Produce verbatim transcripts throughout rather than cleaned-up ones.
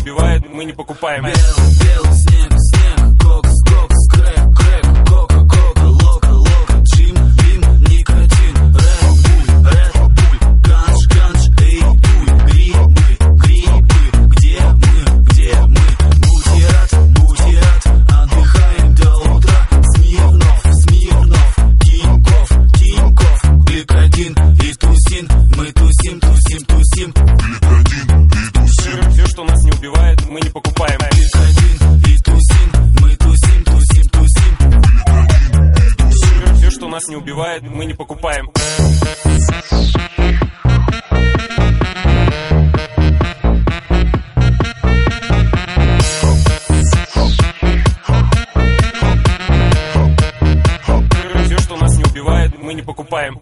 убивает, мы не покупаем. Белый, белый снег, снег, кокс, кокс, крэк, крэк, кока, кока, лока, лока, джим, бим, никотин, рэд буль, рэд буль, ганж, ганж, эй, дуй, грибы, грибы, где мы, где мы, будь рад, будь рад, отдыхаем до утра, Смирнов, Смирнов, Тиньков, Тиньков, Гликодин и тусин, мы тусим, тусим, тусим, Гликодин и тусим. Все, что нас не убивает, мы не покупаем. Гликодин и тусин, мы тусим, тусим, тусим, Гликодин и тусим. Все, что нас не убивает, мы не покупаем. Все, что нас не убивает, мы не покупаем.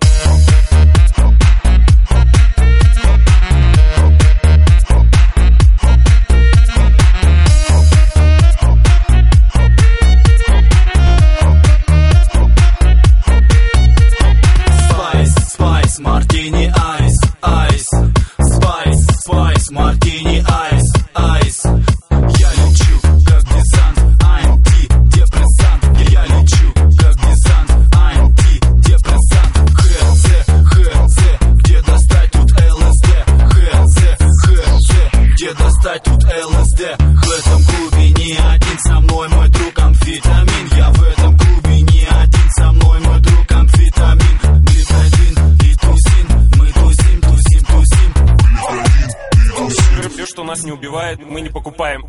Мартини айс, айс, спайс, спайс, мартини айс, айс. Я лечу, как десант, антидепрессант. Я лечу, как десант, антидепрессант. ХЗ, ХЗ, где достать тут ЛСД? ХЗ, ХЗ, где достать тут ЛСД? В этом клубе не один со мной мой друг амфетамин. Я в этом клубе не один со мной мой друг амфетамин. Все, что нас не убивает, мы не покупаем.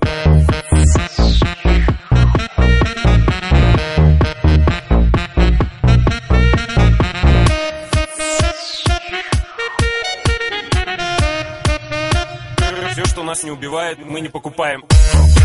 Все, что нас не убивает, мы не покупаем.